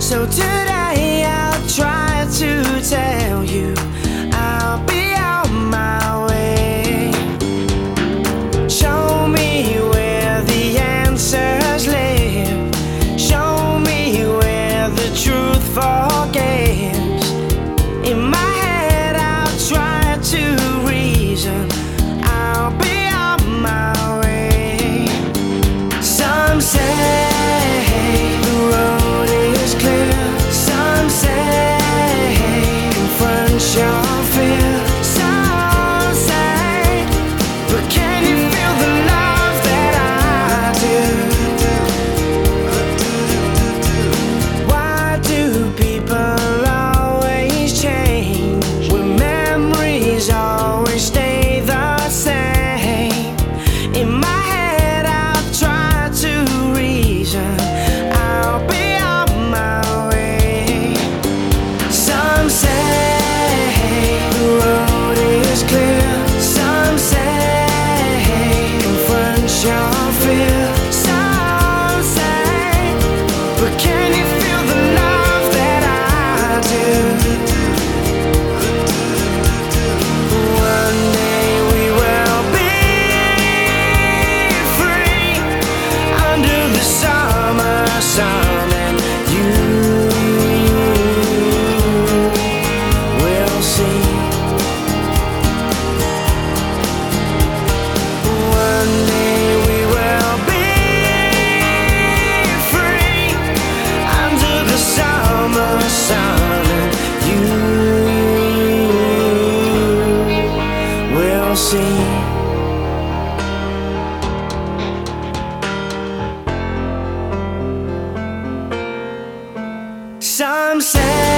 So today I'll try to tell you I'll be on my way. Show me where the answers live. Show me where the truth forgets. In my head I'll try to reason. I'll be on my way. Some say the road is clear. Some say confront your fear. Some say, but can you feel the love that I do? Why do people always change when memories always stay the same? In my head I'll try to reason. I'll be on my way. Some say the road is clear. Some say confront your fear. Some say, but can you feel the love that I do? One day we will be free under the summer sun, and you will see. One day we will be free under the summer sun, and you will see. Some say